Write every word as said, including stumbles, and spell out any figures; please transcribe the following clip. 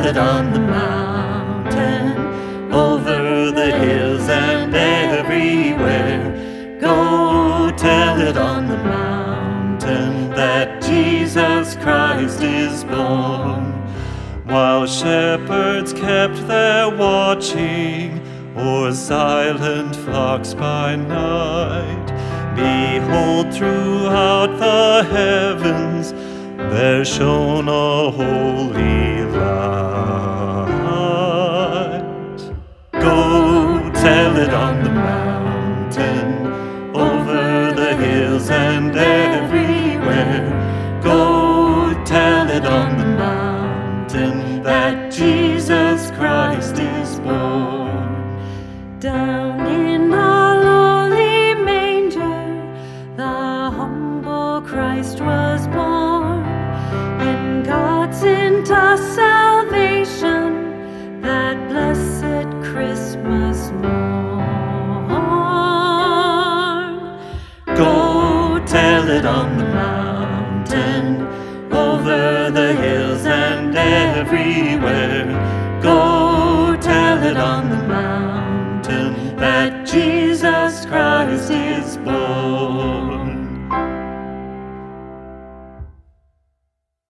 it on the mountain, over the hills and everywhere. Go tell it on the mountain that Jesus Christ is born. While shepherds kept their watching o'er silent flocks by night, behold, throughout the heavens there shone a holy light. Go tell it on the mountain, over the hills and everywhere. Go tell it on the mountain that Jesus Christ is born. Down in a lowly manger, the humble Christ was born. In God sent us salvation, that blessed Christmas morn. Go tell it on the mountain, over the hills and everywhere.